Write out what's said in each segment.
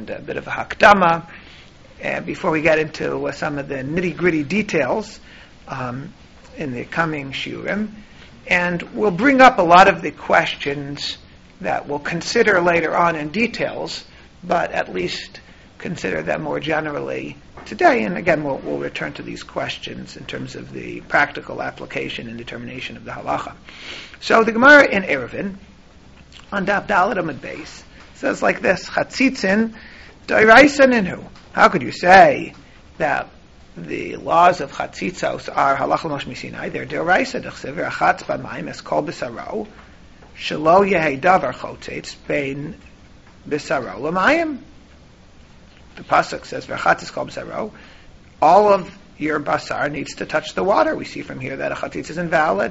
and a bit of a hakdama, before we get into some of the nitty-gritty details in the coming shiurim. And we'll bring up a lot of the questions that we'll consider later on in details, but at least consider them more generally today. And again, we'll return to these questions in terms of the practical application and determination of the halacha. So the Gemara in Eruvin, on Daf Daled Amud Beis, says like this: Chatzitzin d'oraisa ninhu. How could you say that the laws of chatzitzos are halacha l'Moshe Sinai? They're d'oraisa. D'chsev v'rachatz b'mayim es kol b'saro shelo yehei davar chotzetz bein b'saro l'mayim. The pasuk says v'rachatz es kol b'saro. All of your basar needs to touch the water. We see from here that a chatzitz is invalid.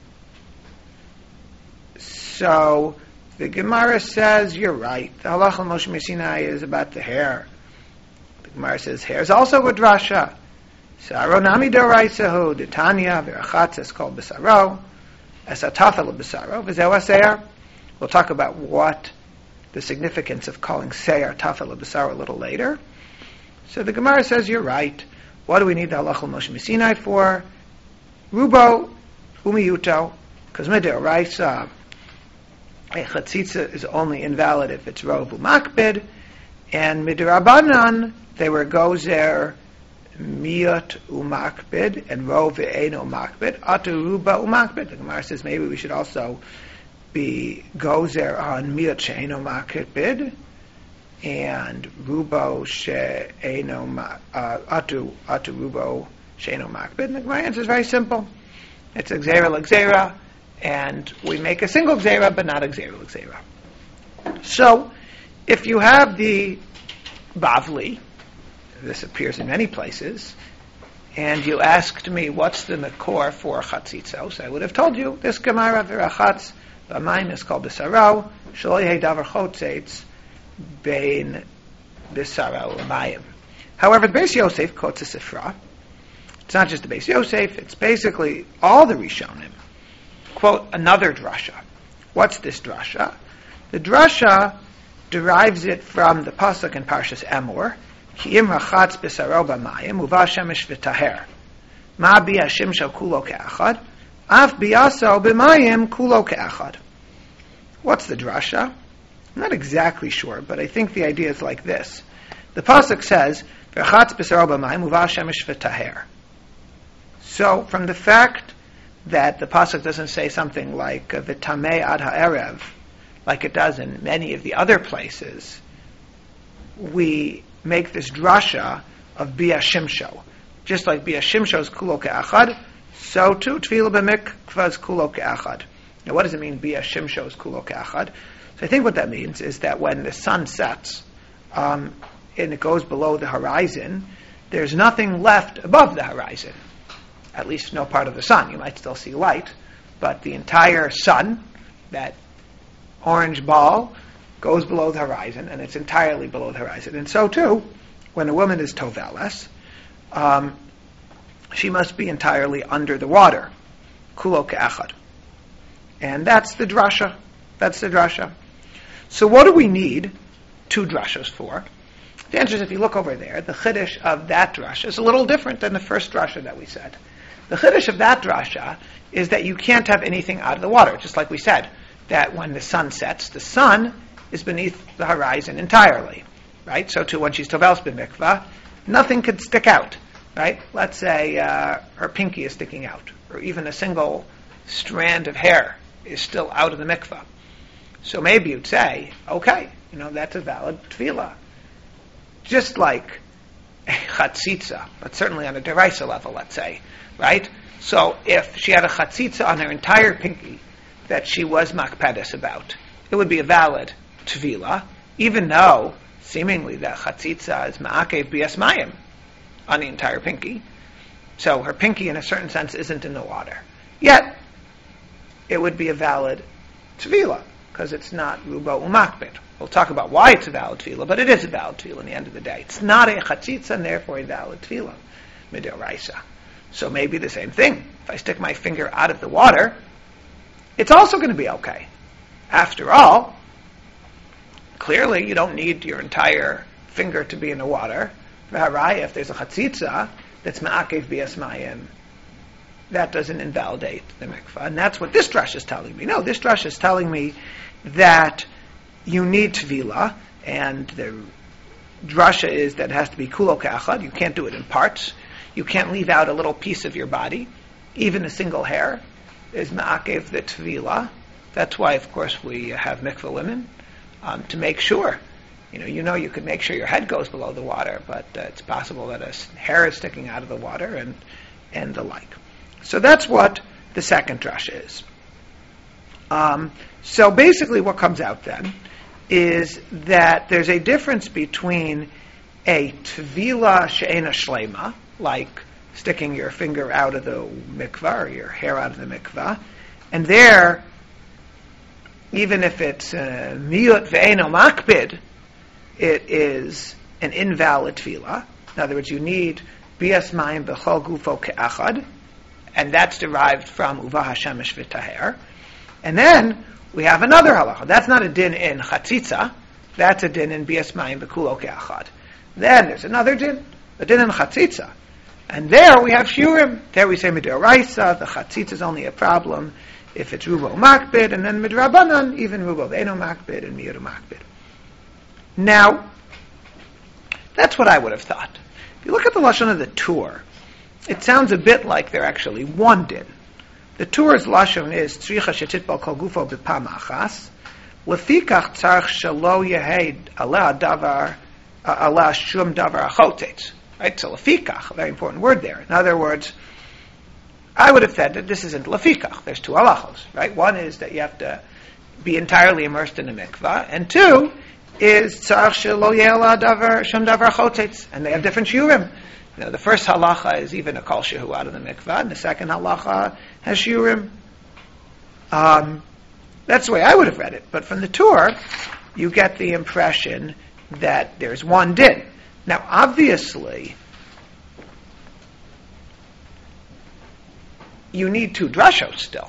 So the Gemara says, you're right. The halacha l'Moshe Sinai is about the hair. The Gemara says, hair is also a drasha. Saro nami d'oraisahu, d'tanya, v'rachatz es kol b'saro, es atafel b'saro, v'zeu aseir. We'll talk about what the significance of calling seir tafel b'saro a little later. So the Gemara says, you're right. What do we need the halacha l'Moshe Sinai for? Rubo umiyuto, because mid'oraisa, a chatzitza is only invalid if it's rov umakbid, and midrabanan they were gozer miyot umakbid and rov ve'eno makbid atu ruba umakbid. The Gemara says maybe we should also be gozer on miyot she'eno makbid and rubo she'eno atu rubo she'eno makbid. And the Gemara answer is very simple. It's a gzera l'gzera. And we make a single gzera, but not a gzera l'gzera. So, if you have the Bavli, this appears in many places, and you asked me what's the makor for chatzitzos, I would have told you this Gemara v'rachatz b'mayim is called b'saro shelo yehei davar chotzetz bein b'saro l'mayim. However, the Beis Yosef quotes a sifra. It's not just the Beis Yosef; it's basically all the Rishonim quote another drasha. What's this drasha? The drasha derives it from the pasuk in Parshas Emor, Ki im rachatz b'saro b'mayim uva shemesh v'taher ma bi hashimsho kulo ke'achad af biyaso b'mayim kulo ke'achad. What's the drasha? I'm not exactly sure, but I think the idea is like this. The pasuk says v'rachatz b'saro b'mayim uva shemesh v'taher. So from the fact that the pasuk doesn't say something like v'tamei ad ha'erev, like it does in many of the other places, we make this drasha of bia shimsho. Just like bia shimsho is kulo ke'achad, so too tefillah b'mikvah is kulo ke'achad. Now what does it mean bia shimsho is kulo ke'achad? So I think what that means is that when the sun sets and it goes below the horizon, there's nothing left above the horizon. At least no part of the sun. You might still see light, but the entire sun, that orange ball, goes below the horizon, and it's entirely below the horizon. And so too, when a woman is toveles, she must be entirely under the water. Kulo ke'achad. And that's the drasha. That's the drasha. So what do we need two drashas for? The answer is, if you look over there, the chiddush of that drasha is a little different than the first drasha that we said. The chiddush of that drasha is that you can't have anything out of the water, just like we said, that when the sun sets, the sun is beneath the horizon entirely, right? So too, when she's toveles b'mikvah, nothing could stick out, right? Let's say her pinky is sticking out, or even a single strand of hair is still out of the mikvah. So maybe you'd say, okay, that's a valid tefillah. Just like a chatzitza, but certainly on a deraisa level, let's say, right? So if she had a chatzitza on her entire pinky that she was makpedes about, it would be a valid tefillah, even though seemingly that chatzitza is ma'akev bias mayim on the entire pinky. So her pinky, in a certain sense, isn't in the water. Yet, it would be a valid tefillah, because it's not rubo umakbid. We'll talk about why it's a valid tefillah, but it is a valid tefillah in the end of the day. It's not a chatzitza, and therefore a valid tefillah, mid'oraisa. So maybe the same thing. If I stick my finger out of the water, it's also going to be okay. After all, clearly you don't need your entire finger to be in the water. If there's a chatzitza that's ma'akev bias mayim, that doesn't invalidate the mikvah. And that's what this drush is telling me. No, this drush is telling me that you need tvila, and the drasha is that it has to be kulo ka'achad. You can't do it in parts. You can't leave out a little piece of your body. Even a single hair is ma'akev the tvila. That's why, of course, we have mikvah women, to make sure. You could make sure your head goes below the water, but it's possible that a hair is sticking out of the water and the like. So that's what the second drasha is. So basically what comes out then is that there's a difference between a tvila she'ena shlema, like sticking your finger out of the mikvah or your hair out of the mikvah, and there, even if it's miyut ve'eno makbid, it is an invalid tvila. In other words, you need bias mayim b'chol gufo ke'achad, and that's derived from uva hashemesh v'taher. And then we have another halacha. That's not a din in chatzitza. That's a din in bias mayim b'kulo ke'achad. Then there's another din, a din in chatzitza. And there we have shiurim. There we say midoraisa, the chatzitza is only a problem if it's rubo makbid, and then midrabanan, even rubo ve'eno makbid and miyudu makbid. Now, that's what I would have thought. If you look at the lashon of the Tur, it sounds a bit like they're actually one din. The Tur's lashon is tzricha shetitbal kol gufo b'pam achas, lefikach tzarich shelo yehed ala davar ala shum davar achotetz. Right, so lefikach, a very important word there. In other words, I would have said that this isn't lefikach. There's two halachos, right? One is that you have to be entirely immersed in a mikvah, and two is tzarich shelo yehed ala davar shum davar achotetz, and they have different shiurim. The first halacha is even a kol shehu out of the mikvah, and the second halacha has shiurim. That's the way I would have read it. But from the Tur, you get the impression that there's one din. Now, obviously, you need two drashos still.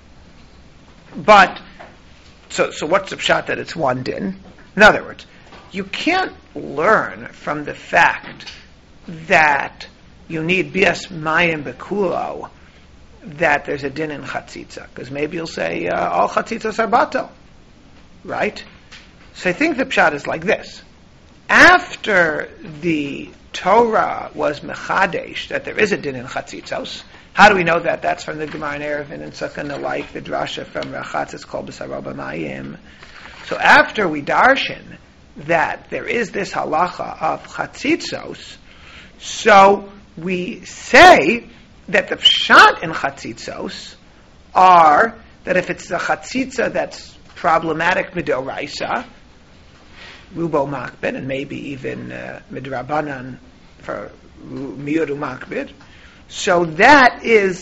But, so what's the pshat that it's one din? In other words, you can't learn from the fact that you need bias mayim bekulo that there's a din in chatzitza, because maybe you'll say all chatzitzas are batel, right? So I think the pshat is like this: after the Torah was mechadesh that there is a din in chatzitzos, how do we know that? That's from the Gemara in Eruvin and Sukkah and the like, the drasha from Rachatz is called b'saro b'mayim. So after we darshan that there is this halacha of chatzitzos, so we say that the pshat in chatzitzos are that if it's a chatzitza that's problematic midoraisa, rubo makbid, and maybe even midrabanan for miyudu makbid, so that is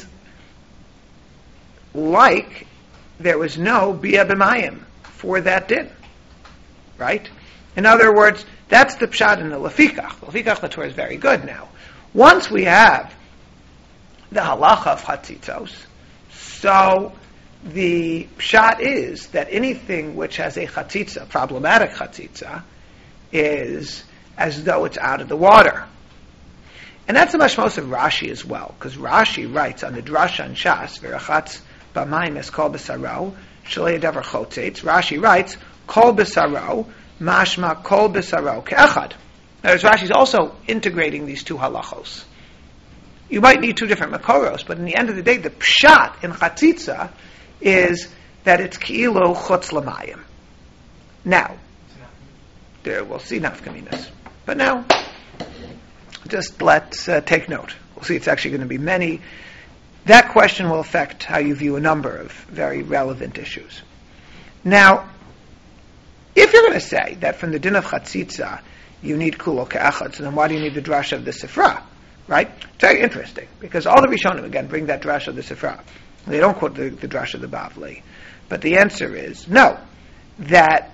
like there was no bia b'mayim for that din, right? In other words, that's the pshat in the lefikach. The lefikach, the Torah is very good now. Once we have the halacha of chatzitzos, so the pshat is that anything which has a chatzitza, problematic chatzitza, is as though it's out of the water. And that's the mashmos of Rashi as well, because Rashi writes on the drasha and Shas, v'rachatz b'mayim es kol b'saro, shalei davar chotzetz. Rashi writes, kol b'saro, mashma kol b'saro ke'echad. Whereas Rashi's also integrating these two halachos. You might need two different makoros, but in the end of the day, the pshat in chatzitza is that it's ki'ilo chutz l'mayim. Now, there we'll see nafkaminas. But now, just let's take note. We'll see it's actually going to be many. That question will affect how you view a number of very relevant issues. Now, if you're going to say that from the din of chatzitza, you need kulo ke'achad, so then why do you need the drasha of the Sifra? Right? It's very interesting, because all the Rishonim, again, bring that drasha of the Sifra. They don't quote the drasha of the Bavli. But the answer is no, that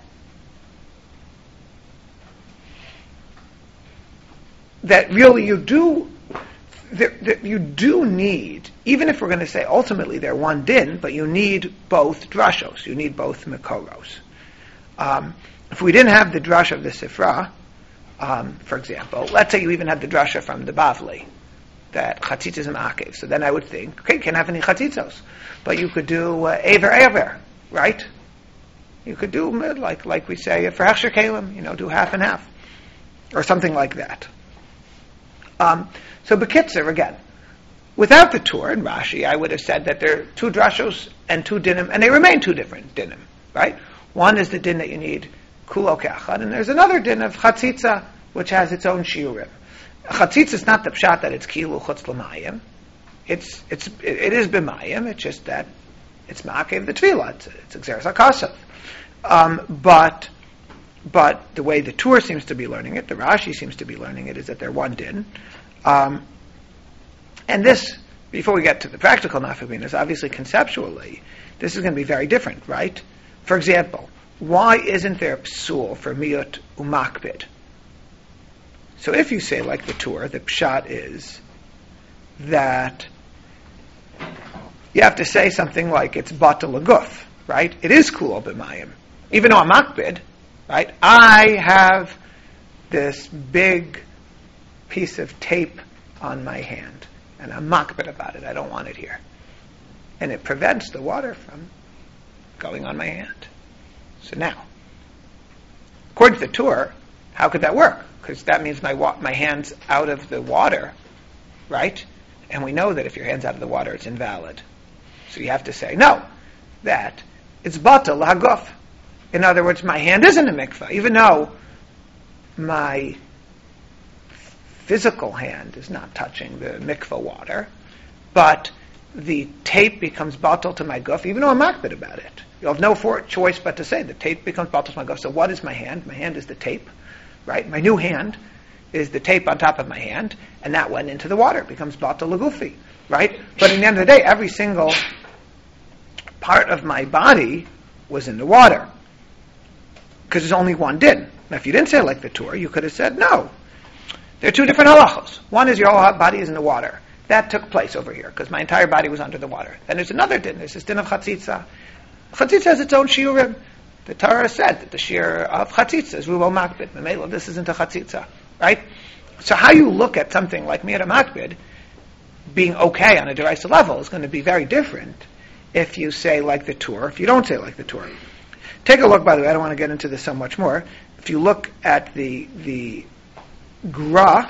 really you do need, even if we're going to say ultimately they're one din, but you need both drashos, you need both mekoros. If we didn't have the drasha of the Sifra, For example, let's say you even have the drasha from the Bavli that chatzitza is ma'akev. So then I would think, okay, you can't have any chatzitzos, but you could do aver, right? You could do like we say for hechsher kelim, do half and half, or something like that. So bekitzer again, without the Tur and Rashi, I would have said that there are two drashos and two dinim, and they remain two different dinim, right? One is the din that you need kulo keachad, and there's another din of chatzitza, which has its own shiurim. Chatzitza is not the pshat that it's kilu chutz l'mayim. It is b'mayim. It's just that it's ma'akev the tefillah. It's exeres hakasav. But the way the Tur seems to be learning it, the Rashi seems to be learning it, is that they're one din. And this, before we get to the practical nafkabinas, obviously conceptually, this is going to be very different, right? For example, why isn't there a psul for miyut umakbid? So if you say like the Tur, the pshat is that you have to say something like it's batal laguf, right? It is kulo b'mayim. Even though I'm makbid, right? I have this big piece of tape on my hand, and I'm makbid about it. I don't want it here. And it prevents the water from going on my hand. So now, according to the Tur, how could that work? Because that means my hand's out of the water, right? And we know that if your hand's out of the water, it's invalid. So you have to say, no, that it's batal haguf. In other words, my hand isn't a mikvah, even though my physical hand is not touching the mikvah water, but the tape becomes batal to my guf, even though I'm makbid about it. You have no choice but to say the tape becomes batal to my guf. So what is my hand? My hand is the tape, right? My new hand is the tape on top of my hand, and that went into the water. It becomes batal lagufi, right? But in the end of the day, every single part of my body was in the water, because there's only one din. Now, if you didn't say it like the Tur, you could have said, no, there are two different halachos. One is your whole body is in the water. That took place over here, because my entire body was under the water. Then there's another din. There's this din of chatzitza. Chatzitza has its own shiurim. The Torah said that the shiur of chatzitza is rubo makbid. Memelo, this isn't a chatzitza, right? So how you look at something like miyat makbid being okay on a deraisa level is going to be very different if you say like the Tur, if you don't say like the Tur. Take a look, by the way, I don't want to get into this so much more. If you look at the Gra,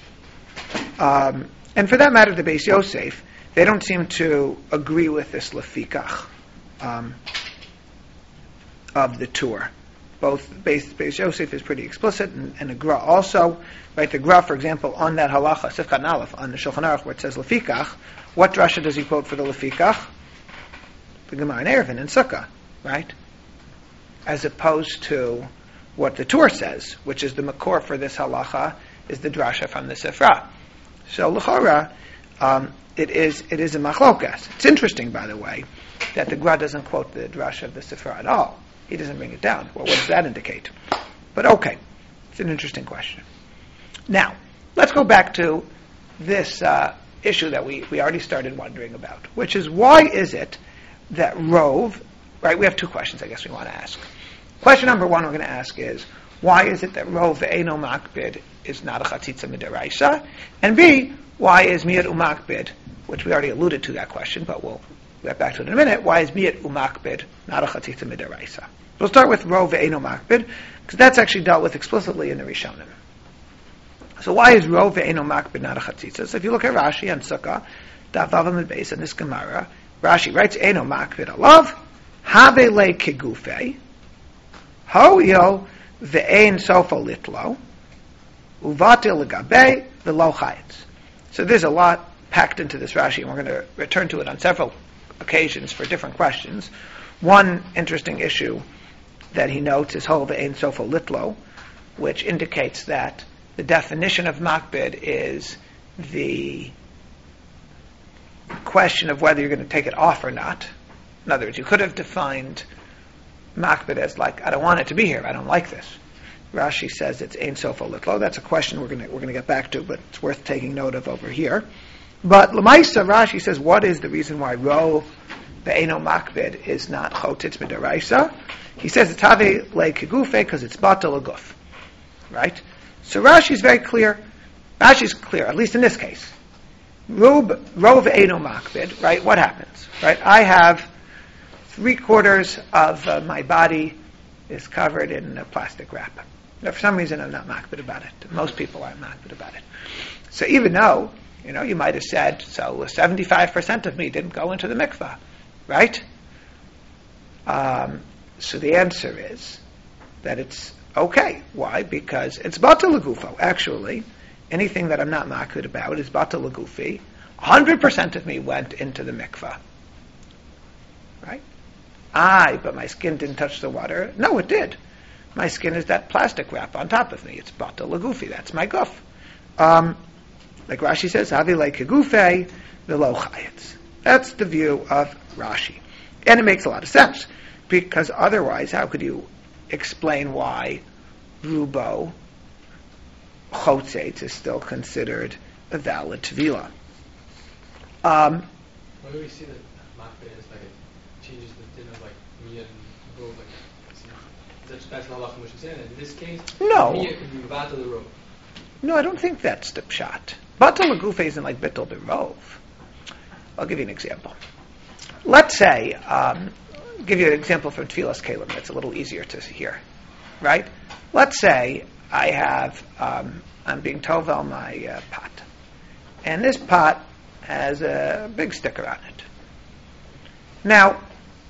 and for that matter, the Beis Yosef, they don't seem to agree with this lefikach of the Tur. Both Beis Yosef is pretty explicit, and the Gra also. Right, the Gra, for example, on that halacha, Sifkat Aleph, on the Shulchan Aruch, where it says lefikach, what drasha does he quote for the lefikach? The Gemara in Eruvin in Sukkah, right? As opposed to what the Tur says, which is the makor for this halacha, is the drasha from the Sifra. So l'chora, it is a machlokas. It's interesting, by the way, that the Gra doesn't quote the drasha of the Sifra at all. He doesn't bring it down. Well, what does that indicate? But okay, it's an interesting question. Now, let's go back to this issue that we already started wondering about, which is why is it that Rove, right, we have two questions I guess we want to ask. Question number one we're going to ask is, why is it that Rov ve'eno makbid is not a chatzitza midaraisa? And B, why is miyat umakbid, which we already alluded to that question, but we'll get back to it in a minute, why is miyat umakbid not a chatzitza midaraisa? We'll start with Rov ve'eno makbid, because that's actually dealt with explicitly in the Rishonim. So why is Rov ve'eno makbid not a chatzitza? So if you look at Rashi and Sukkah, Daf Vav Amud Beis, and this Gemara, Rashi writes, eno makbid alav, have le kegufei, ho'yo ve'ein sofo litlo, uvatil legabe v'lo chayitz. So there's a lot packed into this Rashi, and we're going to return to it on several occasions for different questions. One interesting issue that he notes is ho ve'ein sofo litlo, which indicates that the definition of makbid is the question of whether you're going to take it off or not. In other words, you could have defined makbid as like, I don't want it to be here, I don't like this. Rashi says it's ein sofo litlo. That's a question we're going to get back to, but it's worth taking note of over here. But Lamaisa, Rashi says, what is the reason why Ro ve'eno makbid is not chotitz midaraisa? He says it's have le kegufe because it's batal aguf, right? So Rashi's very clear. Rashi's clear, at least in this case. Rov Eino Makbid, right? What happens, right? I have 3/4 of my body is covered in a plastic wrap. Now, for some reason, I'm not makbid about it. Most people aren't makbid about it. So even though, you might have said, so 75% of me didn't go into the mikvah, right? So the answer is that it's okay. Why? Because it's batal legufo. Actually, anything that I'm not makbid about is batal legufi. 100% of me went into the mikvah, right? But my skin didn't touch the water. No, it did. My skin is that plastic wrap on top of me. It's batal legufi. That's my guf. Like Rashi says, avi like gufe v'lo chayetz. That's the view of Rashi, and it makes a lot of sense because otherwise, how could you explain why rubo chotzetz is still considered a valid tevilah? Why do we see that makbid is like it changes the din of like miyah and rov? Like that's not halacha Moshe saying. In this case, no. Miyah can be batal the rov. No, I don't think that's the pshat. Batal legufe isn't like bittul berov. I'll give you an example. Let's say, give you an example from Tfilas Kelim that's a little easier to hear, right? Let's say I have, I'm being tovel my pot, and this pot has a big sticker on it. Now,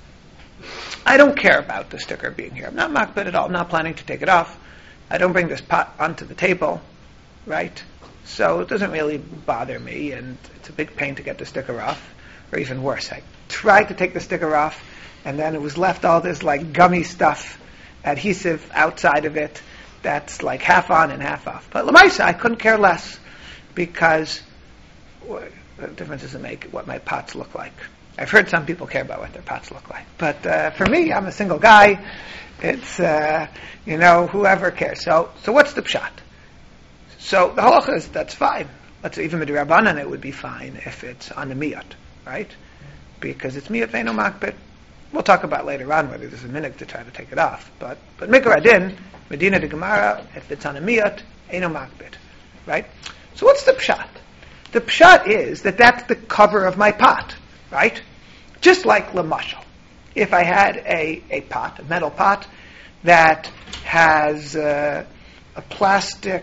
I don't care about the sticker being here. I'm not makbid at all. I'm not planning to take it off. I don't bring this pot onto the table, right? So it doesn't really bother me, and it's a big pain to get the sticker off. Or even worse, I tried to take the sticker off, and then it was left all this like gummy stuff, adhesive outside of it, that's like half on and half off. But Lamaisa, I couldn't care less, because what difference does it make what my pots look like? I've heard some people care about what their pots look like. But for me, I'm a single guy. It's, whoever cares. So what's the pshat? So the halacha is, that's fine. Let's say even with Rabbanan it would be fine if it's on the miyat, right? Because it's miyat ve'eno makbid. We'll talk about later on whether there's a minhag to try to take it off. But mikra adin, Medina de Gemara, if it's on a miyat, eno makbid, right? So what's the pshat? The pshat is that that's the cover of my pot, right? Just like lamashal. If I had a pot, a metal pot, that has a plastic,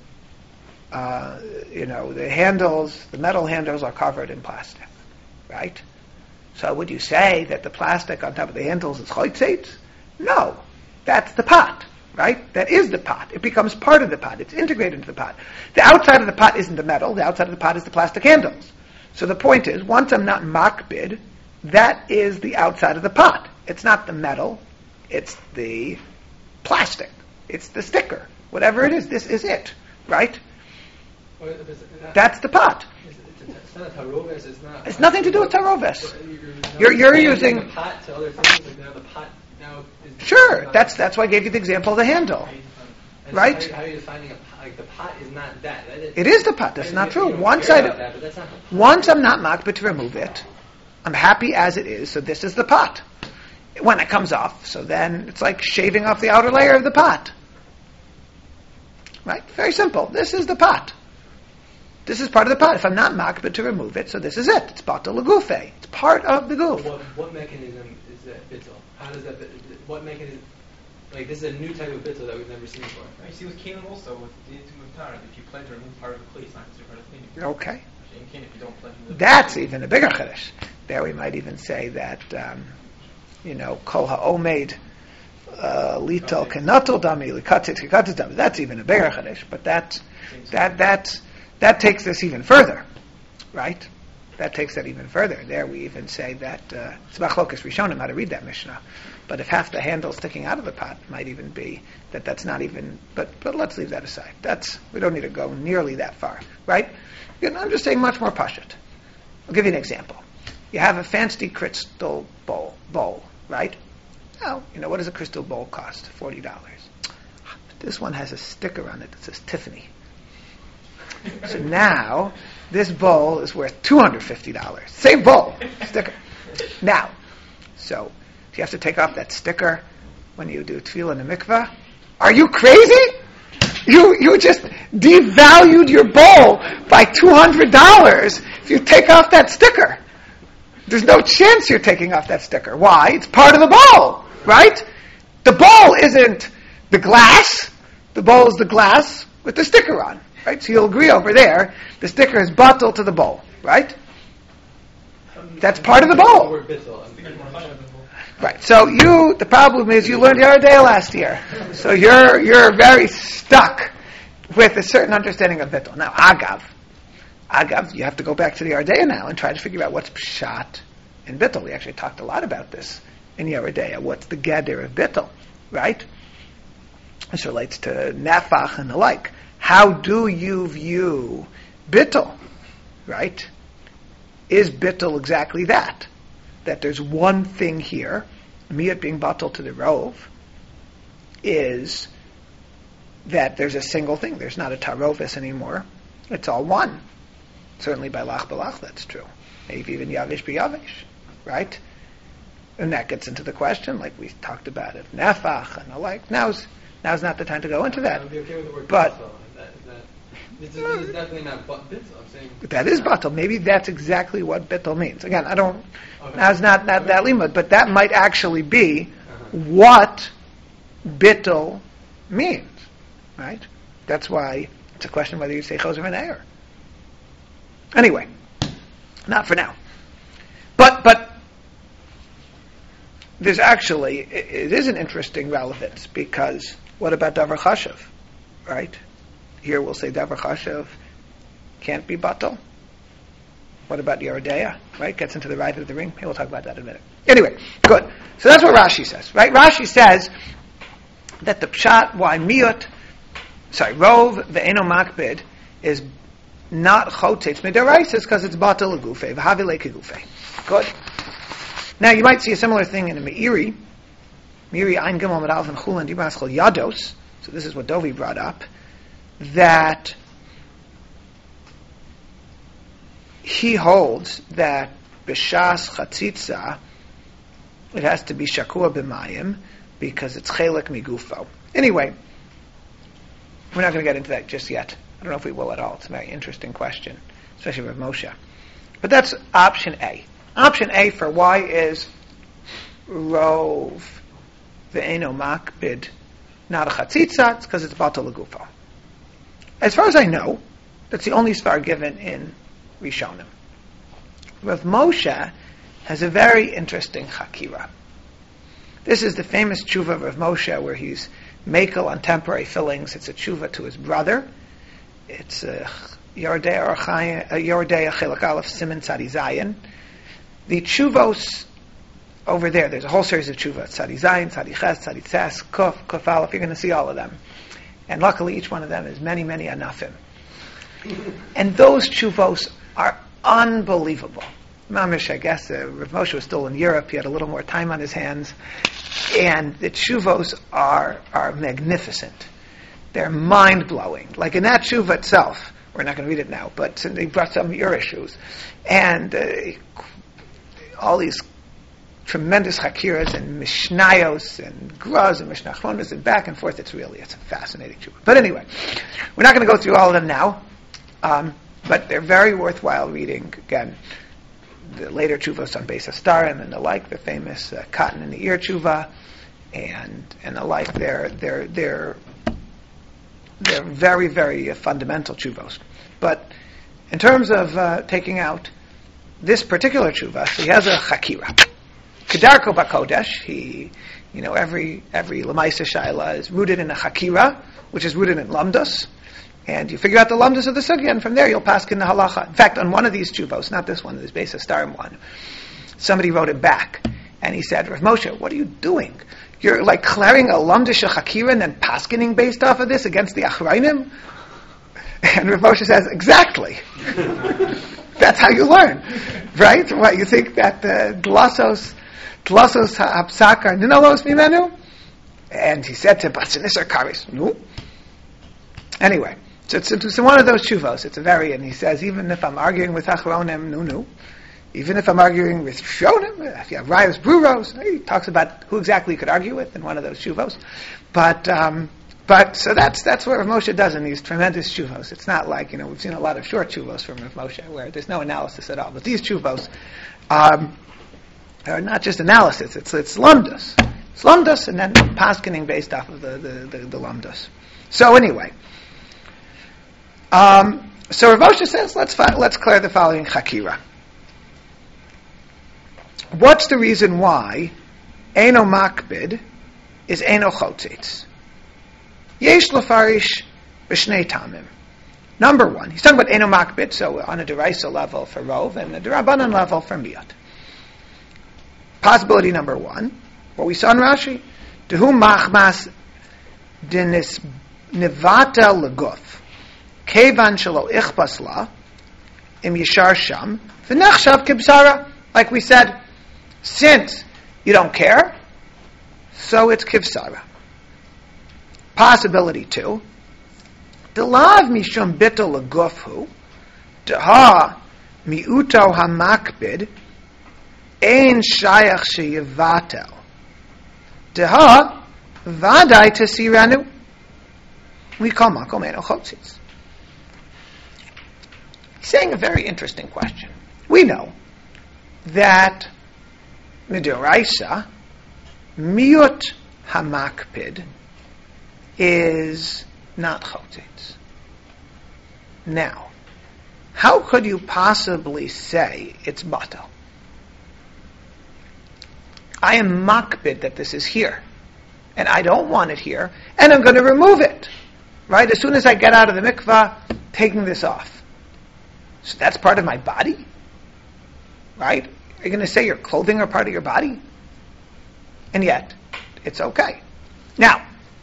the metal handles are covered in plastic, right? So would you say that the plastic on top of the handles is chotzetz? No, that's the pot, right? That is the pot. It becomes part of the pot. It's integrated into the pot. The outside of the pot isn't the metal. The outside of the pot is the plastic handles. So the point is, once I'm not makbid, that is the outside of the pot. It's not the metal. It's the plastic. It's the sticker. Whatever it is, this is it, right? That's the pot. It's not a taroves. It's nothing to do with taroves. You're using the pot to other things. Like now the pot now is sure. That's why I gave you the example of the handle, right? How are you defining a pot? Like the pot is not that. It is the pot. That's not true. Once I'm not makbid to remove it, I'm happy as it is. So this is the pot. When it comes off, so then it's like shaving off the outer layer of the pot, right? Very simple. This is the pot. This is part of the pot. If I'm not makbid to remove it, so this is it. It's batal legufe. It's part of the goof. What mechanism is that bittul? How does that? What mechanism? Like this is a new type of bittul that we've never seen before. Right, you see with Kalim also with the Mutar, if you plan to remove part of the clay, it's not considered part of the cleaning. Okay. If you don't plan to That's even a bigger chiddush. There we might even say that kol ha'omed lital kenatul dami likatzit kikatzit dami. That's even a bigger chiddush. But that takes this even further, right? That takes that even further. There we even say that it's machlokas rishonim how to read that Mishnah. But if half the handle sticking out of the pot might even be that's not even. But let's leave that aside. We don't need to go nearly that far, right? I'm just saying much more pashut. I'll give you an example. You have a fancy crystal bowl, right? Now, what does a crystal bowl cost? $40. This one has a sticker on it that says Tiffany. So now, this bowl is worth $250. Same bowl, sticker. Now, so if you have to take off that sticker when you do tefillah in the mikveh, are you crazy? You just devalued your bowl by $200 if you take off that sticker. There's no chance you're taking off that sticker. Why? It's part of the bowl, right? The bowl isn't the glass. The bowl is the glass with the sticker on, right? So you'll agree over there, the sticker is bottled to the bowl, right? That's part of the bowl. Right. So the problem is you learned Yoreh De'ah last year. So you're very stuck with a certain understanding of bittul. Now, Agav, you have to go back to the Yoreh De'ah now and try to figure out what's pshat in bittul. We actually talked a lot about this in Yoreh De'ah. What's the geder of bittul, right? This relates to nefach and the like. How do you view bittul, right? Is bittul exactly that? That there's one thing here, miyat being batal to the rov, is that there's a single thing. There's not a tarovis anymore. It's all one. Certainly by lach b'lach, that's true. Maybe even yavish b'yavish, right? And that gets into the question, like we talked about it, nefach and the like. Now's not the time to go into that. I would be okay with the word but this is definitely not bittul. I'm saying that is batal. Maybe that's exactly what bittul means. Again, I don't. Okay. Now's not that limud, but that might actually be what bittul means, right? That's why it's a question whether you say choser and ayer. Anyway, not for now. But there's actually it is an interesting relevance because what about davar chashav, right? Here we'll say davar chashav can't be batal. What about Yoreh De'ah, right? Gets into the right of the ring. Hey, we'll talk about that in a minute. Anyway, good. So that's what Rashi says, right? Rashi says that the pshat why rov ve'eno makbid is not chotzetz midaraisa because it's batal legufe v'havile kegufe. Good. Now you might see a similar thing in a Meiri ein gimel mit alf and chulin dibras chol yados. So this is what Dovi brought up, that he holds that b'shas chatzitza it has to be shakua b'mayim because it's chelek migufo. Anyway, we're not going to get into that just yet. I don't know if we will at all. It's a very interesting question, especially with Moshe. But that's option A. Option A for why is rov ve'eno makbid not a chatzitza, it's because it's batal legufo. As far as I know, that's the only svar given in Rishonim. Rav Moshe has a very interesting chakira. This is the famous tshuva of Rav Moshe where he's makel on temporary fillings. It's a tshuva to his brother. It's Yoreh De'ah Chelek Aleph Siman Tzadi Zayin. The tshuvos over there's a whole series of tshuvos. Tzadi Zayin, Tzadi Ches, Tzadi Tzes, Kuf Aleph. You're going to see all of them. And luckily each one of them is many, many anafim. And those tshuvos are unbelievable. Mamish, I guess, Rav Moshe was still in Europe. He had a little more time on his hands. And the tshuvos are magnificent. They're mind-blowing. Like in that tshuva itself, we're not going to read it now, but they brought some of your issues. And all these tremendous chakiras and mishnayos and graz and mishnachronas and back and forth. It's a fascinating tshuva. But anyway, we're not going to go through all of them now, but they're very worthwhile reading. Again, the later tshuvos on Beis Hastarim and the like, the famous cotton in the ear tshuva, and the like. They're very, very fundamental tshuvos. But in terms of taking out this particular tshuva, so he has a chakira. Kedarko Bakodesh, every Lamaisa Shaila is rooted in a chakira, which is rooted in lamdos, and you figure out the lamdos of the sugya, and from there you'll pass in the halacha. In fact, on one of these tshuvos, not this one, this Beis Hastarim one, somebody wrote it back, and he said, Rav Moshe, what are you doing? You're like declaring a lamdish chakira and then paskening based off of this against the achrayim? And Rav Moshe says, exactly. That's how you learn, right? What, you think that Dlasos ha'apsakar ninalos mimenu? And he said to Batsanisar Karis, no. Anyway, so it's one of those tshuvos. It's and he says, even if I'm arguing with Achronim, no. Even if I'm arguing with Shonim, if you have Rayos Bruros, he talks about who exactly you could argue with in one of those tshuvos. But But so that's what Rav Moshe does in these tremendous tshuvos. It's not like we've seen a lot of short tshuvos from Rav Moshe where there's no analysis at all. But these tshuvos are not just analysis; it's lumdus. It's lumdus, and then paskening based off of the lumdus. So anyway, so Rav Moshe says let's clear the following chakira. What's the reason why Eino Makbid is Eino Chotzitz? Yesh Lefarish B'shnei Tamim. Number one, he's talking about Eino Makbid, so on a Deraisa level for Rov and a Derabanan level for Miyot. Possibility number one, what we saw in Rashi, Dehu Machmas Dinis Nevata Leguf Kevan Shelo Ichbas La Im Yishar Sham V'nechshav Kibsara. Like we said, since you don't care, so it's Kibsara. Possibility two, Delav Mishum Bittel Legufhu Deha Miuto HaMakbid Ein Shayach Sheyevatel Deha Vadai Tesiranu. We call Makom Eino Chotzitz. He's saying a very interesting question. We know that Midoraisa Miut HaMakbid is not Chotzitz. Now, how could you possibly say it's Batal? I am Makbid that this is here, and I don't want it here, and I'm going to remove it. Right? As soon as I get out of the mikvah, taking this off. So that's part of my body? Right? Are you going to say your clothing are part of your body? And yet, it's okay. Now,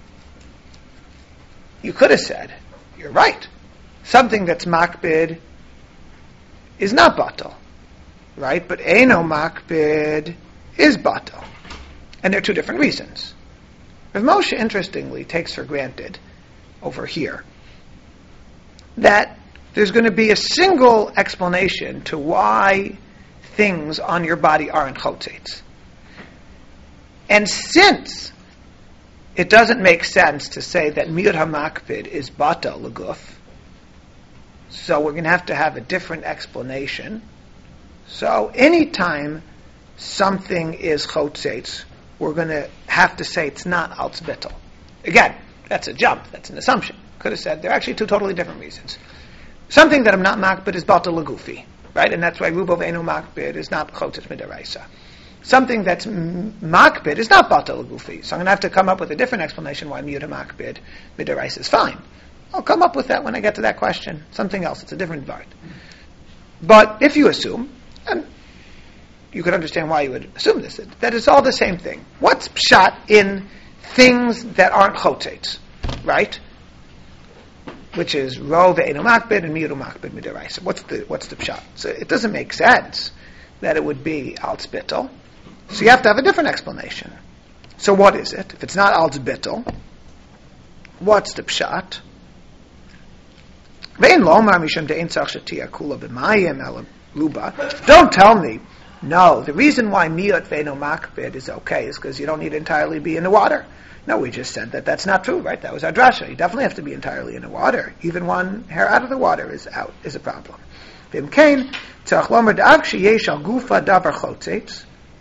you could have said, you're right. Something that's makbid is not batal. Right? But Eino makbid is batal. And there are two different reasons. Rav Moshe, interestingly, takes for granted over here that there's going to be a single explanation to why things on your body aren't chotzitz. And since it doesn't make sense to say that Miyud HaMakbid is Batal Leguf, so we're going to have a different explanation. So anytime something is chotzitz, we're going to have to say it's not Alts Bittel. Again, that's a jump, that's an assumption. Could have said there are actually two totally different reasons. Something that I'm not Makbid is Batal Legufi, right? And that's why Rubov Eino Makbid is not Chotzitz Midaraisa. Something that's Makbid is not Batal Legufi. So I'm going to have to come up with a different explanation why Miyud Makbid Midaraisa is fine. I'll come up with that when I get to that question. Something else, it's a different vart. But if you assume, and you could understand why you would assume this, that it's all the same thing. What's pshat in things that aren't chotzitz, right? Which is Rov Eino Makbid and Miyud Makbid Midaraisa. What's the pshat? So it doesn't make sense that it would be Alts Bittel. So you have to have a different explanation. So what is it? If it's not Alts Bittel, what's the pshat? Don't tell me, no, the reason why Miyot Ve'eno Makbid is okay is because you don't need to entirely be in the water. No, we just said that that's not true, right? That was our drasha. You definitely have to be entirely in the water. Even one hair out of the water is a problem. V'imkein, tzarich lomer da'av sheyesh al gufa davar chotzitz,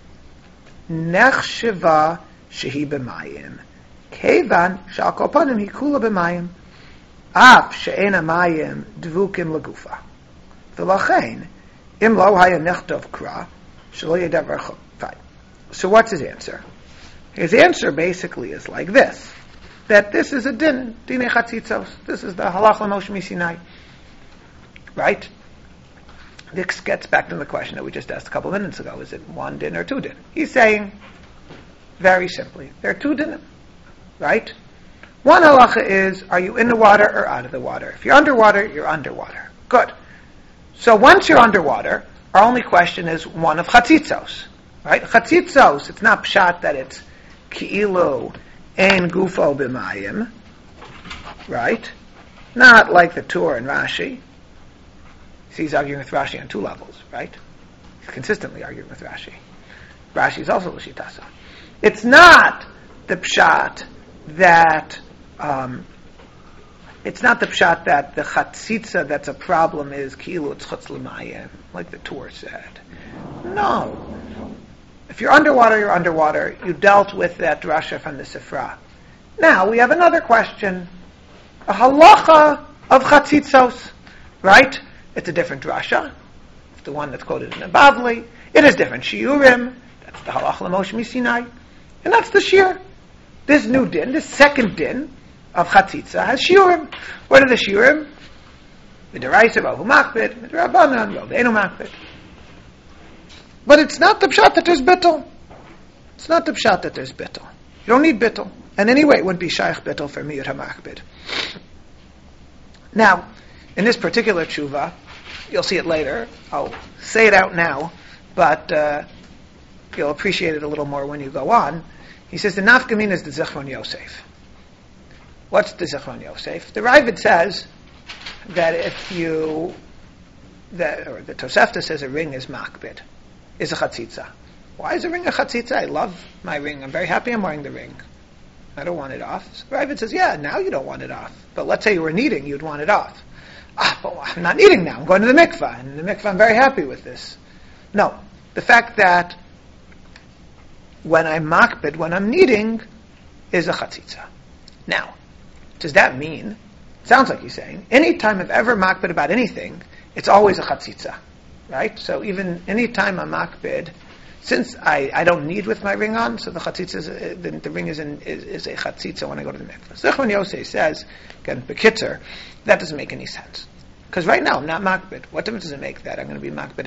nechsheva shehi b'mayim, kevan shal kol panim hi kula b'mayim, af she'ena mayim dvukim legufa. V'lachein, im lo haya nechtov kra, shelo yedavar chotzitz. Fine. So what's his answer? His answer basically is like this, that this is a din, dinei chatzitzos. This is the halacha Moshe Misinai. Right? This gets back to the question that we just asked a couple of minutes ago. Is it one din or two din? He's saying, very simply, there are two dinim. Right? One halacha is, are you in the water or out of the water? If you're underwater, you're underwater. Good. So once you're underwater, our only question is one of chatzitzos. Right? Chatzitzos, it's not pshat that it's ki'ilu ein gufo b'mayim, right? Not like the Tur and Rashi. See, he's arguing with Rashi on two levels, right? He's consistently arguing with Rashi. Rashi is also l'shitasa. It's not the pshat that it's not the pshat that the chatzitza that's a problem is kilu it's chutz l'mayim, like the Tur said. No. If you're underwater, you're underwater. You dealt with that drasha from the Sifra. Now, we have another question. A halacha of chatzitzos, right? It's a different drasha. It's the one that's quoted in the Bavli. It has different shiurim. That's the halacha l'Moshe Misinai. And that's the shiur. This new din, this second din of chatzitza has shiurim. What are the shiurim? Midaraisa, Rahu Makbid, Midarabanan, Rahu Einu Makbid. But it's not the pshat that there's bittul. It's not the pshat that there's bittul. You don't need bittul. And anyway, it wouldn't be shaykh bittul for miyut hamakbid. Now, in this particular tshuva, you'll see it later. I'll say it out now, but you'll appreciate it a little more when you go on. He says the nafkamin is the Zichron Yosef. What's the Zichron Yosef? The Ravid says that or the Tosefta says a ring is makbid, is a chatzitza. Why is a ring a chatzitza? I love my ring. I'm very happy I'm wearing the ring. I don't want it off. So Ravid says, yeah, now you don't want it off. But let's say you were kneading, you'd want it off. But I'm not kneading now. I'm going to the mikvah. And in the mikvah, I'm very happy with this. No. The fact that when I'm makbid, when I'm kneading, is a chatzitza. Now, does that mean, sounds like he's saying, any time I've ever makbid about anything, it's always a chatzitza. Right? So even any time I'm makbid, since I don't need with my ring on, so the chatzitza the ring is a chatzitza when I go to the mikvah. Zichron Yosef says, again, bekitzer, that doesn't make any sense. Because right now I'm not makbid. What difference does it make that I'm going to be makbid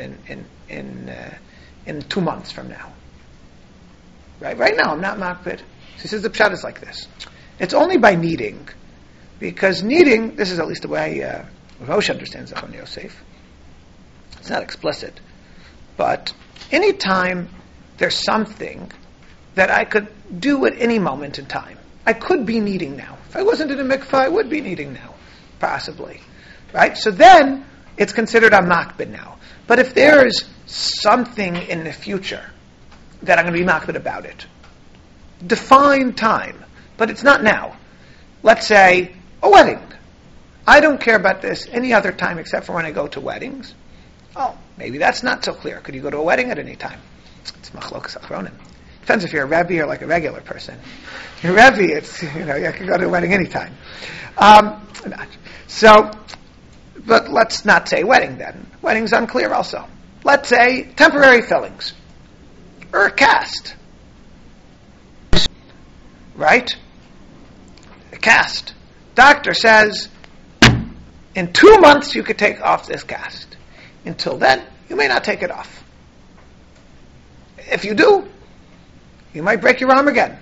in 2 months from now? Right now I'm not makbid. So he says the pshat is like this. It's only by kneading, because kneading, this is at least the way Rosh understands Zichron Yosef. It's not explicit, but any time there's something that I could do at any moment in time, I could be kneading now. If I wasn't in a mikvah, I would be kneading now, possibly, right? So then it's considered a makbid now. But if there's something in the future that I'm going to be makbid about it, define time, but it's not now. Let's say a wedding. I don't care about this any other time except for when I go to weddings. Oh, maybe that's not so clear. Could you go to a wedding at any time? It's machlokas achronim. Depends if you're a rebbe or like a regular person. You're a rebbe, it's, you can go to a wedding anytime. But let's not say wedding then. Wedding's unclear also. Let's say temporary fillings. Or a cast. Right? A cast. Doctor says, in 2 months you could take off this cast. Until then, you may not take it off. If you do, you might break your arm again.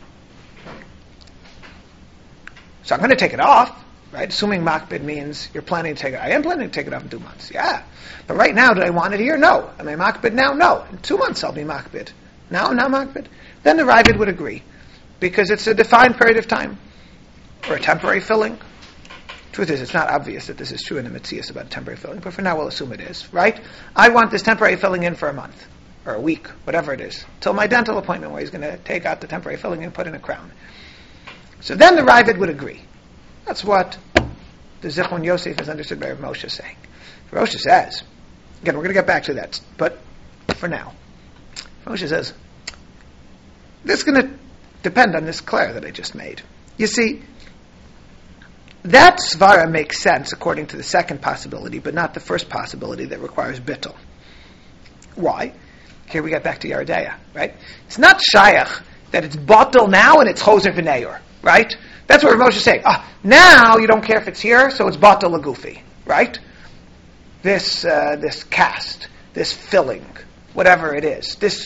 So I'm going to take it off, right? Assuming makbid means you're planning to take it. I am planning to take it off in 2 months, yeah. But right now, do I want it here? No. Am I makbid now? No. In 2 months, I'll be makbid. Now I'm not makbid. Then the Ravid would agree, because it's a defined period of time, or a temporary filling. Truth is, it's not obvious that this is true in the Metzias about temporary filling, but for now we'll assume it is, right? I want this temporary filling in for a month, or a week, whatever it is, till my dental appointment where he's going to take out the temporary filling and put in a crown. So then the Ravid would agree. That's what the Zichron Yosef is understood by Rav Moshe saying. Moshe says, again, we're going to get back to that, but for now, Moshe says, this is going to depend on this clear that I just made. You see, that svara makes sense according to the second possibility, but not the first possibility that requires bittul. Why? Here we get back to Yeridea, right? It's not shayach that it's batel now and it's choser v'neyor, right? That's what Rav Moshe is saying. Now you don't care if it's here, so it's batel lagufi, right? This cast, this filling, whatever it is, this.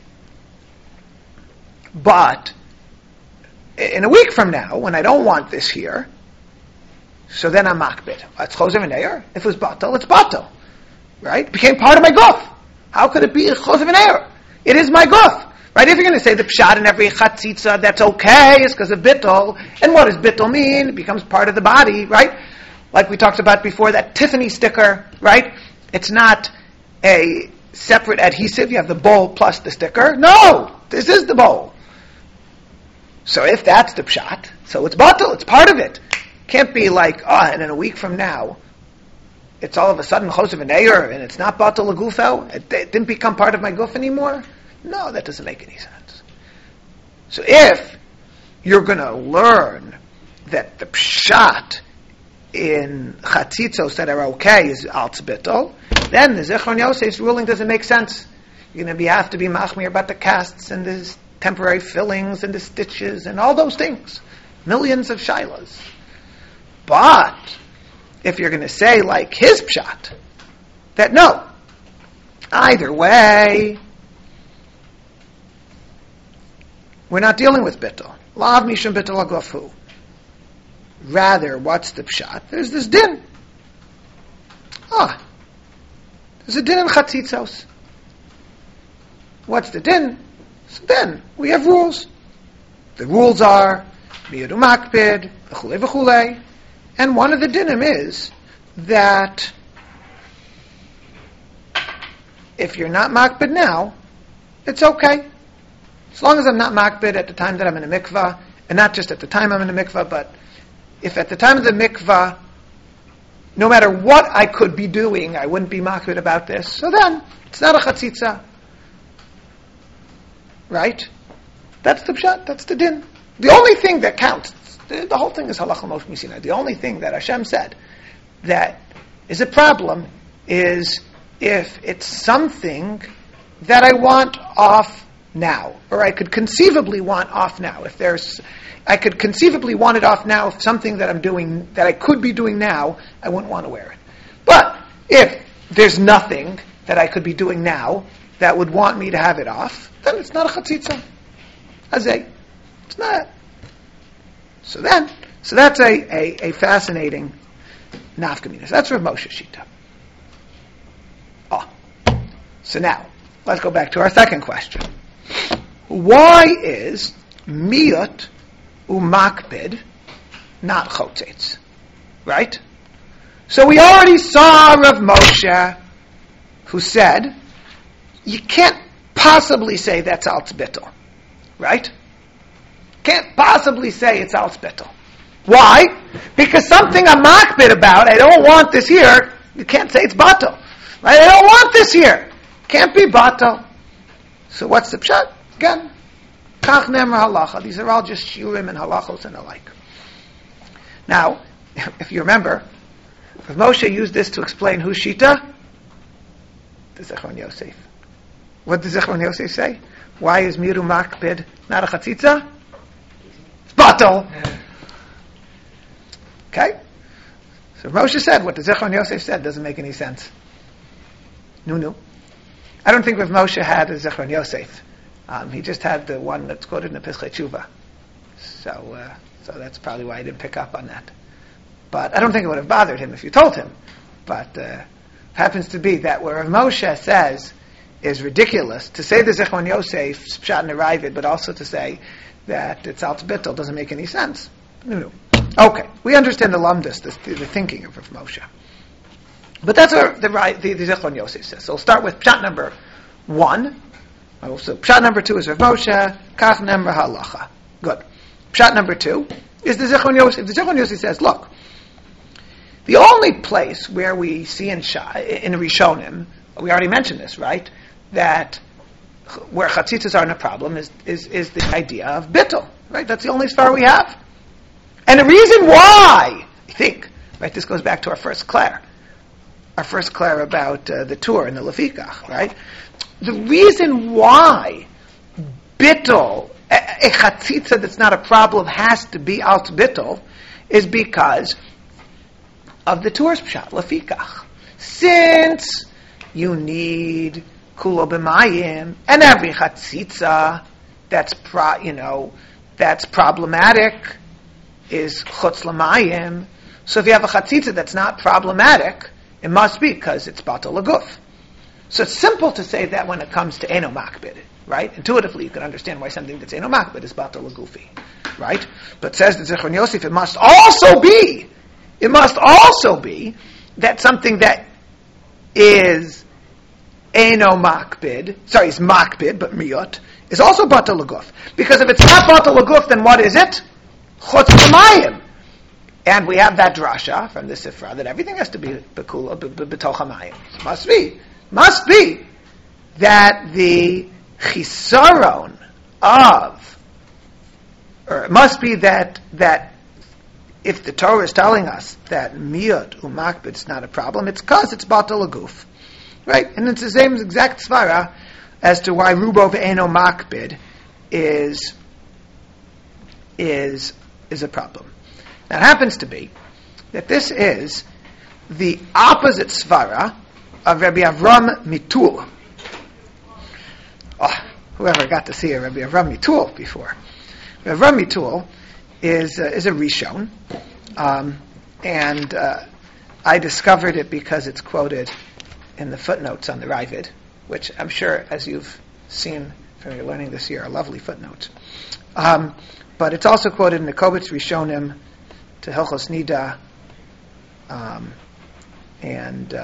But in a week from now, when I don't want this here, so then I'm makbid. It's choser v'neyor. If it was batel, it's batel, right? It became part of my guf. How could it be choser v'neyor? It is my guf, right? If you're going to say the pshat in every chatzitza, that's okay, it's because of bittul. And what does bittul mean? It becomes part of the body, right? Like we talked about before, that Tiffany sticker, right? It's not a separate adhesive. You have the bowl plus the sticker. No! This is the bowl. So if that's the pshat, so it's batal, it's part of it. Can't be like, and in a week from now, it's all of a sudden chosav and eir, and it's not batal legufo, it didn't become part of my guf anymore. No, that doesn't make any sense. So if you're going to learn that the pshat in chatzitzos that are okay is alt bittul, then the Zichron Yosef's ruling doesn't make sense. You're going to have to be machmir about the casts and the temporary fillings and the stitches and all those things. Millions of shilas. But if you're going to say like his pshat, that no, either way, we're not dealing with bittul. Lav mishum bittul agofu. Rather, what's the pshat? There's this din. There's a din in chatzitzos. What's the din? So then, we have rules. The rules are miyadu makpid, v'chulei v'chulei. And one of the dinim is that if you're not makpid now, it's okay. As long as I'm not makpid at the time that I'm in a mikvah, and not just at the time I'm in a mikvah, but if at the time of the mikvah, no matter what I could be doing, I wouldn't be makpid about this, so then, it's not a chatzitza. Right? That's the pshat, that's the din. The only thing that counts, the whole thing is halacha Moshe Misina. The only thing that Hashem said that is a problem is if it's something that I want off now, or I could conceivably want off now. I could conceivably want it off now if something that I'm doing, that I could be doing now, I wouldn't want to wear it. But if there's nothing that I could be doing now that would want me to have it off, then it's not a chatzitza. Azay. It's not. So that's a fascinating nafkaminas. That's Rav Moshe Shita. So now, let's go back to our second question. Why is miyut umakbid not chotzitz? Right? So we already saw Rav Moshe, who said, you can't possibly say that's alt bittul. Right? Can't possibly say it's alt bittul. Why? Because something I'm makbid about, I don't want this here, you can't say it's batal. Right? I don't want this here. Can't be batal. So what's the pshat? Again, kach nemar halacha. These are all just shiurim and halachos and the like. Now, if you remember, Rav Moshe used this to explain who's Shita? The Zichron Yosef. What does Zichron Yosef say? Why is miru makbid not a chatzitza? It's batal. Okay? So Moshe said what the Zichron Yosef said doesn't make any sense. No. I don't think Rav Moshe had a Zichron Yosef. He just had the one that's quoted in the Pischei Tshuva. So that's probably why I didn't pick up on that. But I don't think it would have bothered him if you told him. But happens to be that where Rav Moshe says is ridiculous, to say the Zichron Yosef, Pshat Neravid, but also to say that it's alt bittul doesn't make any sense. No. Okay, we understand the lamdas, the thinking of Rav Moshe. But that's what the Zichron Yosef says. So we'll start with Pshat number 1. So Pshat number 2 is Rav Moshe, Kach Nemar Halacha. Good. Pshat number 2 is the Zichron Yosef. The Zichron Yosef says, look, the only place where we see in Rishonim, we already mentioned this, right? That where chatzitzas aren't a problem is the idea of bittul, right? That's the only svar we have. And the reason why, I think, right, this goes back to our first Claire about the tour and the lefikach, right? The reason why bittul, a chatzitza that's not a problem, has to be alt bittul is because of the tour's pshat, lefikach. Since you need kulo b'mayim, and every chatzitza that's problematic is chutz l'mayim. So if you have a chatzitza that's not problematic, it must be because it's batal l'guf. So it's simple to say that when it comes to eno makbid, right? Intuitively, you can understand why something that's eno makbid is batal l'gufi, right? But says the Zichron Yosef, it must also be that something that is eno makbid, is makbid, but miyut, is also batal l'guf. Because if it's not batal l'guf, then what is it? Chutz l'mayim. And we have that drasha from the Sifra that everything has to be bekula b'toch hamayim. Must be that the chisaron of, or it must be that if the Torah is telling us that miyut umakbid is not a problem, it's because it's batal l'guf, right? And it's the same exact svara as to why rubo ve'eno makbid is a problem. Now it happens to be that this is the opposite svara of Rabbi Avram Mitul. Oh, whoever got to see a Rabbi Avram Mitul before. Rabbi Avram Mitul is a Rishon, and I discovered it because it's quoted in the footnotes on the Ravid, which I'm sure, as you've seen from your learning this year, are lovely footnotes. But it's also quoted in the Kobitz Rishonim to Hilchos Nida, and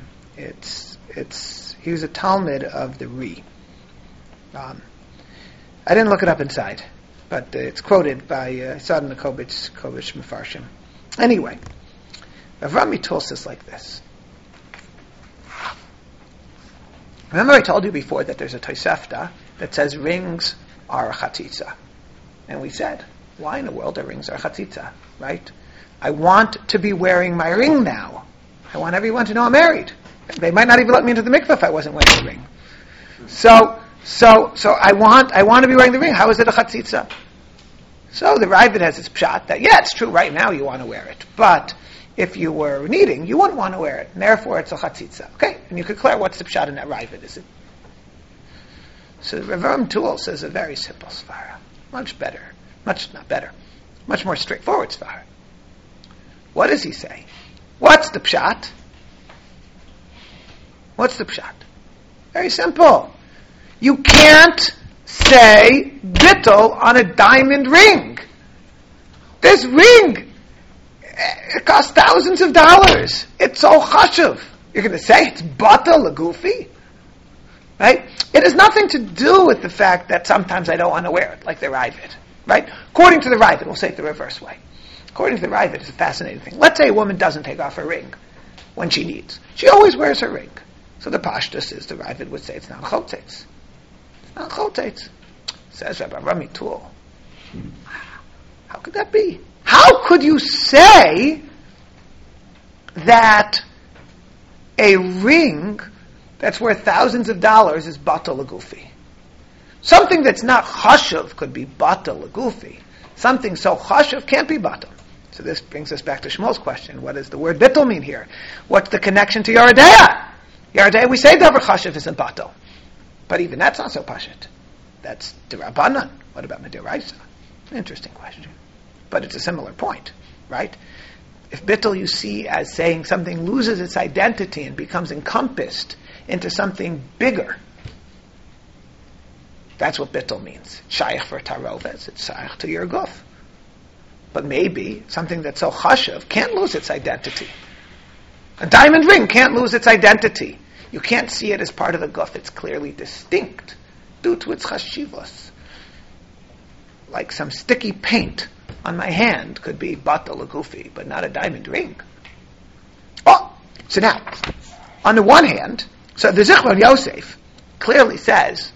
he was a Talmud of the Ri. I didn't look it up inside, but it's quoted by I saw it in the Kobitz Mefarshim. Anyway, Avram Mitul says like this. Remember I told you before that there's a Tosefta that says rings are a chatzitza. And we said, why in the world are rings are chatzitza, right? I want to be wearing my ring now. I want everyone to know I'm married. They might not even let me into the mikveh if I wasn't wearing the ring. So I want to be wearing the ring. How is it a chatzitza? So the Ravid has its pshat that, yeah, it's true, right now you want to wear it. But if you were needing, you wouldn't want to wear it. And therefore it's a chatzitza. Okay? And you could declare what's the pshat in that Ravid, is it? So Rav Avram Mitul says a very simple svara. Much more straightforward svara. What does he say? What's the pshat? What's the pshat? Very simple. You can't say bittul on a diamond ring. This ring, it costs thousands of dollars. It's so chashuv. You're going to say it's batal l'gufi? Right? It has nothing to do with the fact that sometimes I don't want to wear it, like the Ravid. Right? According to the Ravid, we'll say it the reverse way. According to the Ravid, it's a fascinating thing. Let's say a woman doesn't take off her ring when she needs. She always wears her ring. So the pashtus is, the Ravid would say it's not a chotzetz. It's not a chotzetz. Says Rabbi Avram Mitul. How could that be? How could you say that a ring that's worth thousands of dollars is batal l'gufi? Something that's not chashuv could be batal l'gufi. Something so chashuv can't be batal. So this brings us back to Shmuel's question. What does the word bittul mean here? What's the connection to Yeridea? Yeridea, we say davar chashuv isn't batal. But even that's not so pashut. That's d'Rabbanan. What about Midiraisa? Interesting question. But it's a similar point, right? If bittul you see as saying something loses its identity and becomes encompassed into something bigger, that's what bittul means. Shaykh for taroves, it's shaykh to your guf. But maybe something that's so chashuv can't lose its identity. A diamond ring can't lose its identity. You can't see it as part of the guf. It's clearly distinct due to its chashivos. Like some sticky paint on my hand could be batal l'gufi, but not a diamond ring. Oh, so now, on the one hand, so the Zichron Yosef clearly says,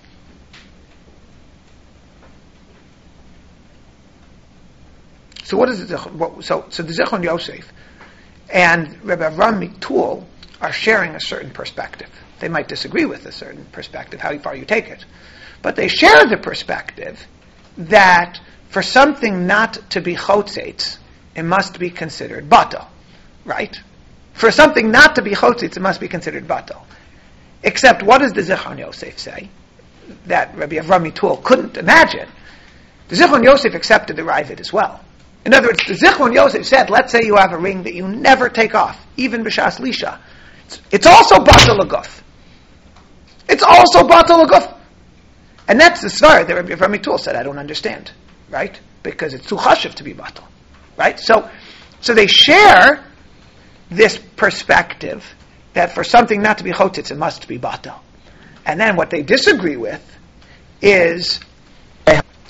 so what is the Zichron? So the Zichron Yosef and Rabbi Avram Mitul are sharing a certain perspective. They might disagree with a certain perspective, how far you take it. But they share the perspective that for something not to be chotzetz, it must be considered batal. Right? For something not to be chotzetz, it must be considered batal. Except, what does the Zichron Yosef say? That Rabbi Avram Mitul couldn't imagine. The Zichron Yosef accepted the Ravid as well. In other words, the Zichron Yosef said, let's say you have a ring that you never take off, even b'shas lisha. It's also batal l'guf. It's also batal l'guf. And that's the svara that Rabbi Avram Mitul said, I don't understand. Right? Because it's too chashuv to be batal. Right? So they share this perspective that for something not to be chotzetz, it must be batal. And then what they disagree with is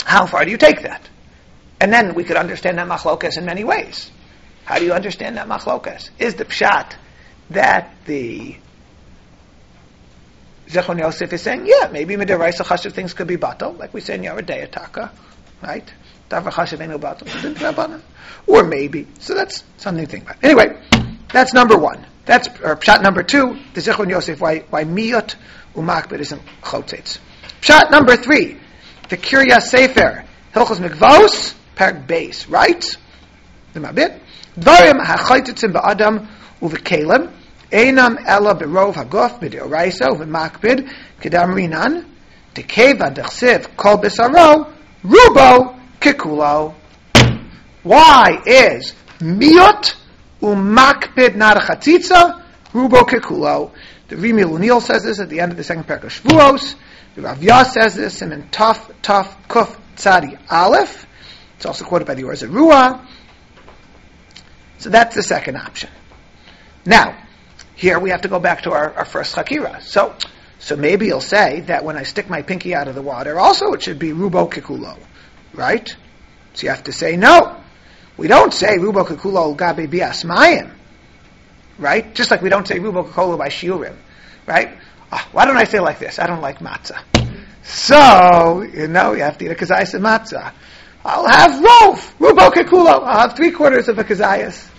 How far do you take that? And then we could understand that machlokas in many ways. How do you understand that machlokas? Is the pshat that the Zechron Yosef is saying, yeah, maybe midiraisa chashuv things could be batal, like we say in Yeridei Ataka, right? Davar chashuv enu batal, or maybe. So that's something to think about. Anyway, that's number one. That's pshat number two. The Zechron Yosef why miyot umakbid isn't chotzetz. Pshat number three. The Kiryas Sefer Hilchos Mikvos Parak Beis, right? The Mabit. Dvarim hachaytetzim ba'adam uvekelim einam ela berov haguf b'deoraisa uvemakbid kedam rinan tekeva dechsiv kol besaro rubo kikulo. Why is miyot umakbid not a chatzitza rubo kikulo? The Rimi Lunil says this at the end of the second parak of Shvuos. The Rav Yas says this in Taf Kuf Tzadi Aleph. It's also quoted by the Or Zarua. So that's the second option. Now, here we have to go back to our first Chakira. So maybe you'll say that when I stick my pinky out of the water, also it should be Rubo Kikulo, right? So you have to say no. We don't say Rubo Kikulo Gabe Bias Mayim, right? Just like we don't say Rubo Kikulo by Shiurim, right? Why don't I say like this? I don't like matzah. So, you have to eat a kazayas of matzah. I'll have rubo kekulo. I'll have 3/4 of a kazayas.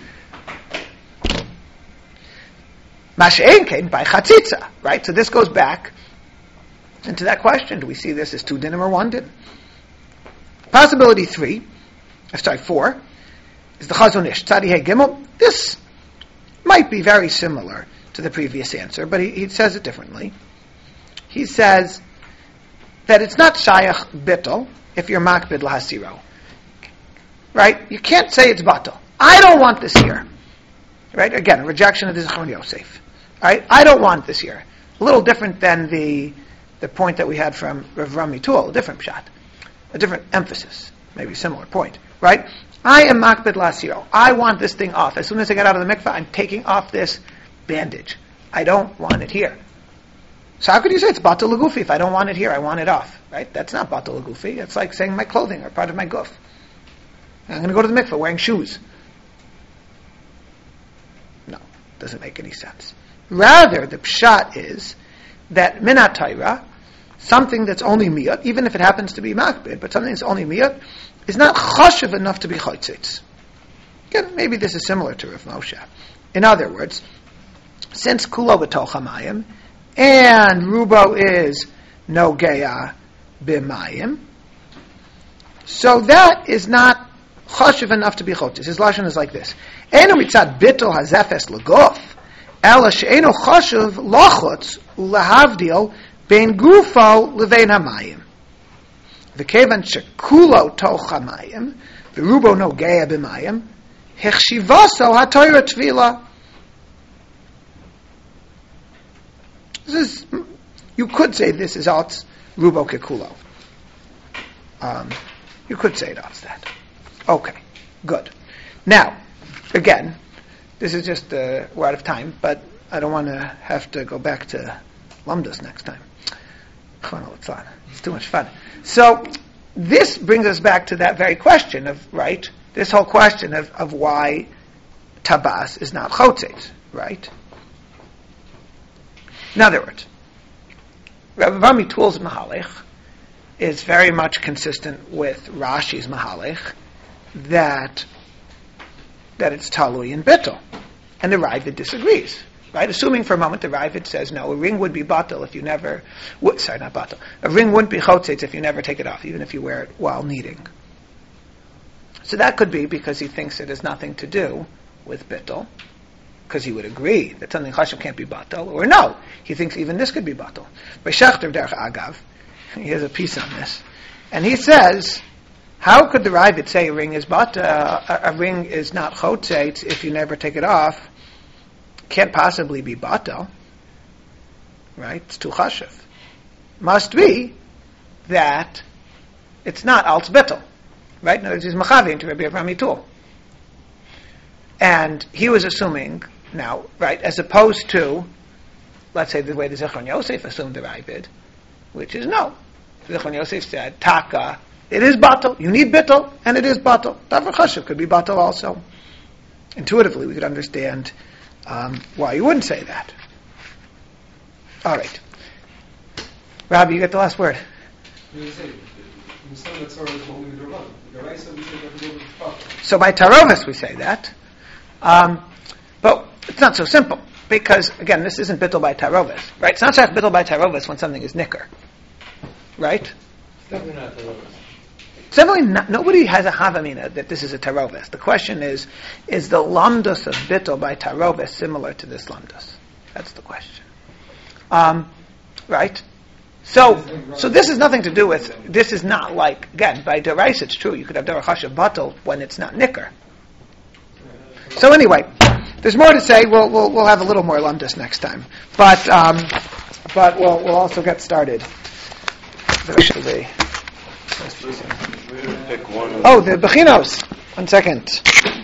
Mash'ein came by chatzitza, right? So this goes back into that question. Do we see this as 2 dinim or 1 din? Possibility 4, is the Chazon Ish, Tzadi Hey Gimel. This might be very similar to the previous answer, but he says it differently. He says that it's not shayach bittul if you're makbid lahasiro. Right? You can't say it's batal. I don't want this here. Right? Again, rejection of the Zechron Yosef. Right? I don't want this here. A little different than the point that we had from Rav Rami Tuol, a different pshat, a different emphasis, maybe similar point. Right? I am makbid lahasiro. I want this thing off. As soon as I get out of the mikvah, I'm taking off this bandage. I don't want it here. So how could you say it's batal lagufi if I don't want it here? I want it off, right? That's not batal lagufi. It's like saying my clothing are part of my guf. I'm going to go to the mikveh wearing shoes. No, doesn't make any sense. Rather, the pshat is that minat Torah, something that's only miyat, even if it happens to be makbid, but something that's only miyat, is not chashuv enough to be chaytzitz. Again, maybe this is similar to Rav Moshe. In other words, since kulo b'toch hamayim and rubo is nogea b'mayim, so that is not chashuv enough to be chotes. His lashon is like this: Eino mitzad bittul hazefes leguf, ela she'eino chashuv lachutz ulahavdil bein gufo levein hamayim. V'kevan shekulo toch hamayim v'rubo nogea b'mayim hechshivaso hatoira tvila. You could say this is alt rubo kekulo. You could say it alt's that. Okay, good. Now, again, this is just we're out of time, but I don't want to have to go back to Lumdas next time. It's too much fun. So this brings us back to that very question of, right, this whole question of why tabas is not chotzet, right? In other words, Rabbi Rami Tuol's Mahalech is very much consistent with Rashi's Mahalech that it's talui and bittul, and the Ravid disagrees. Right? Assuming for a moment the Ravid says no, a ring would be batal if you never. Not batal. A ring wouldn't be chotzetz if you never take it off, even if you wear it while kneading. So that could be because he thinks it has nothing to do with bittul, because he would agree that something chashuv can't be batal, or no, he thinks even this could be batal. By Shechter Derech Agav, he has a piece on this, and he says, how could the Ravid say a ring is batal, a ring is not chotzetz if you never take it off? Can't possibly be batal, right? It's too chashuv. Must be that it's not alt bittul, right? No, it's machavim to Rabbi Avrami Tuol. And he was assuming, now, right, as opposed to, let's say the way the Zechron Yosef assumed the Ravid, which is no. The Zechron Yosef said, taka It is batal. You need bittul, and it is batal. Davar chashuv could be batal also. Intuitively, we could understand why you wouldn't say that. All right. Rabbi, you get the last word. So by tarovis we say that. But it's not so simple. Because, again, this isn't bittul by tarovis. Right? It's not shaykh bittul by tarovis when something is nicker. Right? Definitely not tarovis. Simply not, nobody has a havamina that this is a tarovis. The question is the lamdus of bittul by tarovis similar to this lamdus? That's the question. Right? So this has nothing to do with, this is not like, again, by derais it's true, you could have derech hashav batal when it's not nicker. So anyway, there's more to say, we'll have a little more lamdus next time. But we'll also get started. Oh, the bechinos. 1 second.